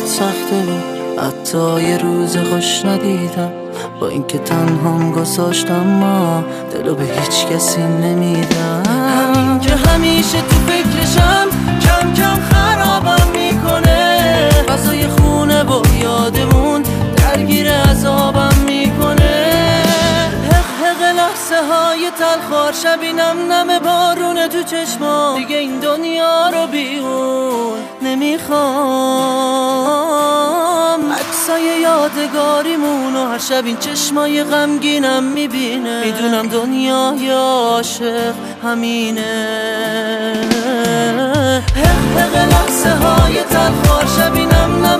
سخته بود، حتی یه روز خوش ندیدم. با اینکه تنهام گذاشتم ما دلو به هیچ کسی نمیدم. همین که همیشه تو فکرشم کم کم خرابم میکنه. فضای خونه و یادمون درگیر عذابم میکنه. حق لحظه های تلخار شبینم نم بارونه تو چشمام. دیگه این دنیا رو بیرون نمیخوام. عکسای یادگاریمون و هر شب این چشمای غمگینم میبینه. میدونم دنیای عاشق همینه. حق لحظه های تلخار شبینم نم